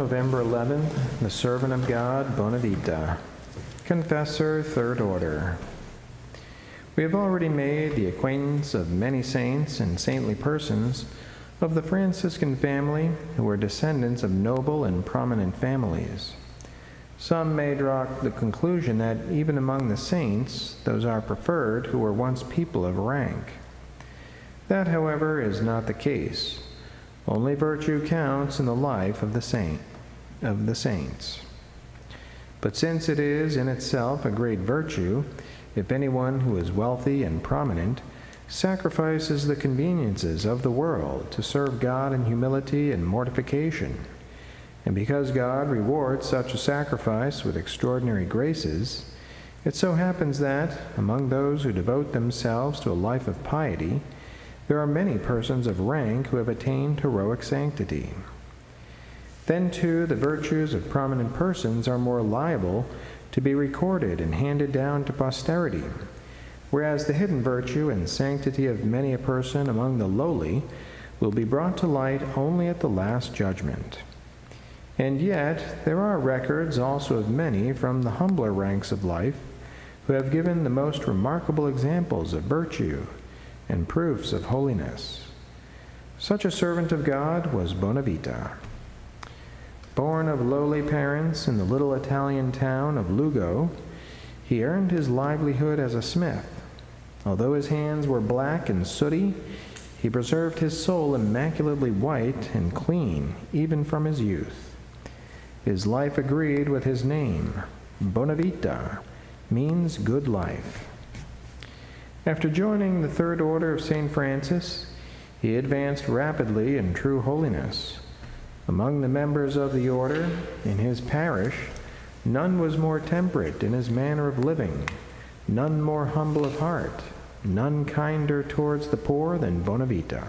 November 11th, the servant of God, Bonavita, confessor, third order. We have already made the acquaintance of many saints and saintly persons of the Franciscan family who were descendants of noble and prominent families. Some may draw the conclusion that even among the saints, those are preferred who were once people of rank. That, however, is not the case. Only virtue counts in the life of the saints. But since it is in itself a great virtue, if anyone who is wealthy and prominent sacrifices the conveniences of the world to serve God in humility and mortification, and because God rewards such a sacrifice with extraordinary graces, it so happens that, among those who devote themselves to a life of piety, there are many persons of rank who have attained heroic sanctity. Then, too, the virtues of prominent persons are more liable to be recorded and handed down to posterity, whereas the hidden virtue and sanctity of many a person among the lowly will be brought to light only at the last judgment. And yet, there are records also of many from the humbler ranks of life who have given the most remarkable examples of virtue and proofs of holiness. Such a servant of God was Bonavita. Born of lowly parents in the little Italian town of Lugo, he earned his livelihood as a smith. Although his hands were black and sooty, he preserved his soul immaculately white and clean, even from his youth. His life agreed with his name. Bonavita means good life. After joining the Third Order of St. Francis, he advanced rapidly in true holiness. Among the members of the order, in his parish, none was more temperate in his manner of living, none more humble of heart, none kinder towards the poor than Bonavita.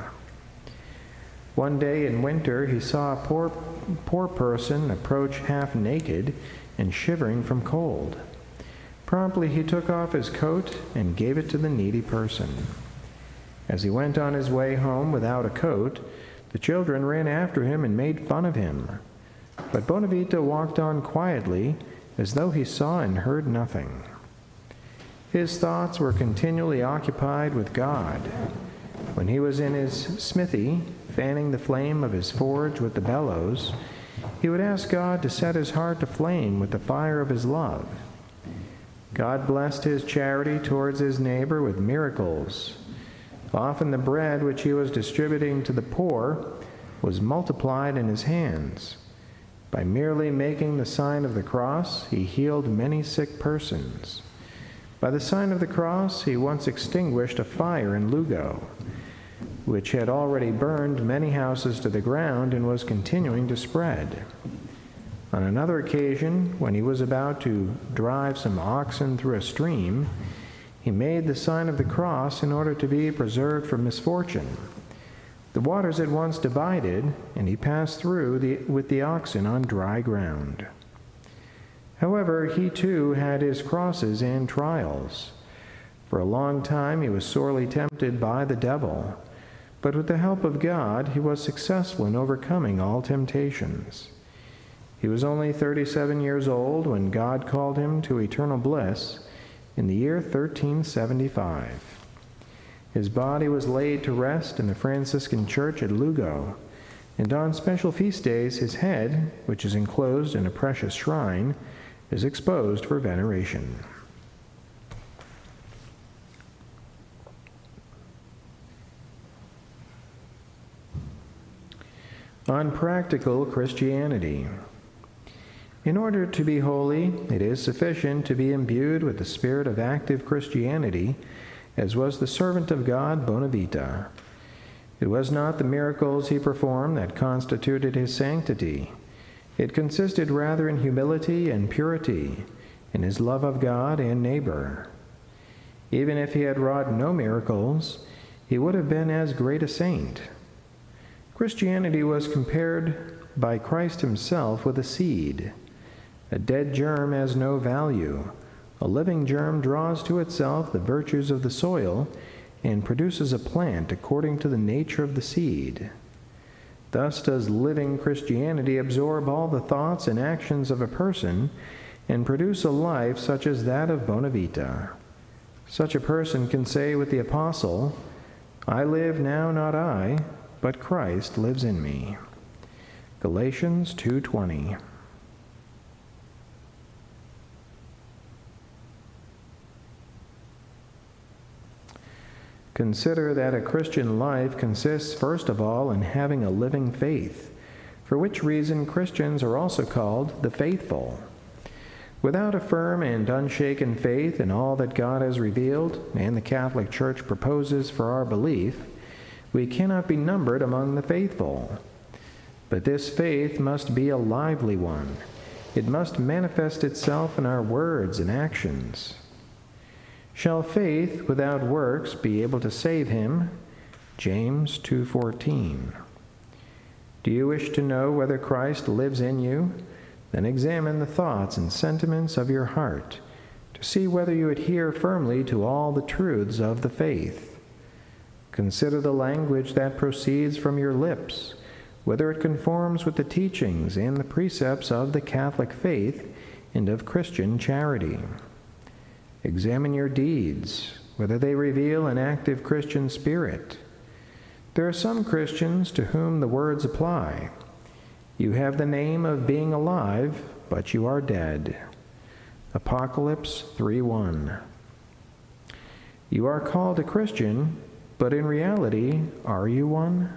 One day in winter he saw a poor person approach half naked and shivering from cold. Promptly he took off his coat and gave it to the needy person. As he went on his way home without a coat, the children ran after him and made fun of him. But Bonavita walked on quietly, as though he saw and heard nothing. His thoughts were continually occupied with God. When he was in his smithy, fanning the flame of his forge with the bellows, he would ask God to set his heart aflame with the fire of his love. God blessed his charity towards his neighbor with miracles. Often the bread which he was distributing to the poor was multiplied in his hands. By merely making the sign of the cross, he healed many sick persons. By the sign of the cross, he once extinguished a fire in Lugo, which had already burned many houses to the ground and was continuing to spread. On another occasion, when he was about to drive some oxen through a stream, he made the sign of the cross in order to be preserved from misfortune. The waters at once divided, and he passed through with the oxen on dry ground. However, he too had his crosses and trials. For a long time he was sorely tempted by the devil, but with the help of God he was successful in overcoming all temptations. He was only 37 years old when God called him to eternal bliss in the year 1375. His body was laid to rest in the Franciscan church at Lugo, and on special feast days his head, which is enclosed in a precious shrine, is exposed for veneration. On practical Christianity. In order to be holy, it is sufficient to be imbued with the spirit of active Christianity, as was the servant of God, Bonavita. It was not the miracles he performed that constituted his sanctity. It consisted rather in humility and purity, in his love of God and neighbor. Even if he had wrought no miracles, he would have been as great a saint. Christianity was compared by Christ himself with a seed. A dead germ has no value. A living germ draws to itself the virtues of the soil and produces a plant according to the nature of the seed. Thus does living Christianity absorb all the thoughts and actions of a person and produce a life such as that of Bonavita. Such a person can say with the apostle, "I live now, not I, but Christ lives in me." Galatians 2:20. Consider that a Christian life consists first of all in having a living faith, for which reason Christians are also called the faithful. Without a firm and unshaken faith in all that God has revealed and the Catholic Church proposes for our belief, we cannot be numbered among the faithful. But this faith must be a lively one. It must manifest itself in our words and actions. Shall faith without works be able to save him? James 2:14. Do you wish to know whether Christ lives in you? Then examine the thoughts and sentiments of your heart to see whether you adhere firmly to all the truths of the faith. Consider the language that proceeds from your lips, whether it conforms with the teachings and the precepts of the Catholic faith and of Christian charity. Examine your deeds, whether they reveal an active Christian spirit. There are some Christians to whom the words apply. You have the name of being alive, but you are dead. Apocalypse 3:1. You are called a Christian, but in reality, are you one?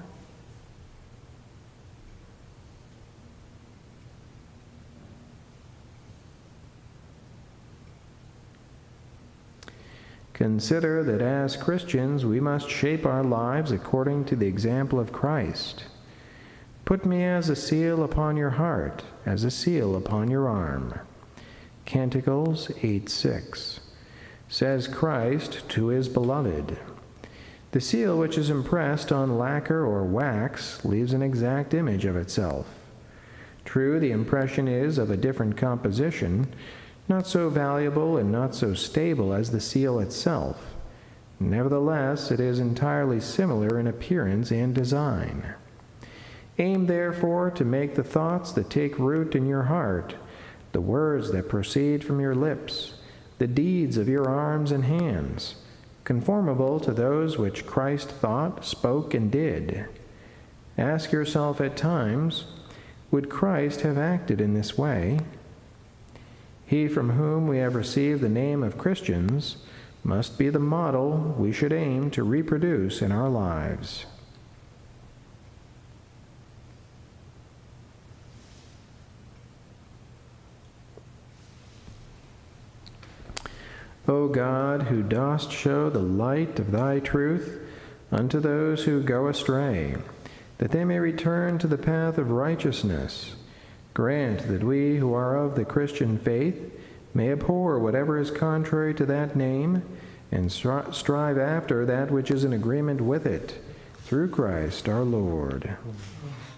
Consider that as Christians we must shape our lives according to the example of Christ. Put me as a seal upon your heart, as a seal upon your arm. Canticles 8:6. Says Christ to his beloved. The seal which is impressed on lacquer or wax leaves an exact image of itself. True, the impression is of a different composition, not so valuable and not so stable as the seal itself. Nevertheless, it is entirely similar in appearance and design. Aim, therefore, to make the thoughts that take root in your heart, the words that proceed from your lips, the deeds of your arms and hands, conformable to those which Christ thought, spoke, and did. Ask yourself at times, would Christ have acted in this way? He from whom we have received the name of Christians must be the model we should aim to reproduce in our lives. O God, who dost show the light of thy truth unto those who go astray, that they may return to the path of righteousness, grant that we who are of the Christian faith may abhor whatever is contrary to that name, and strive after that which is in agreement with it, through Christ our Lord.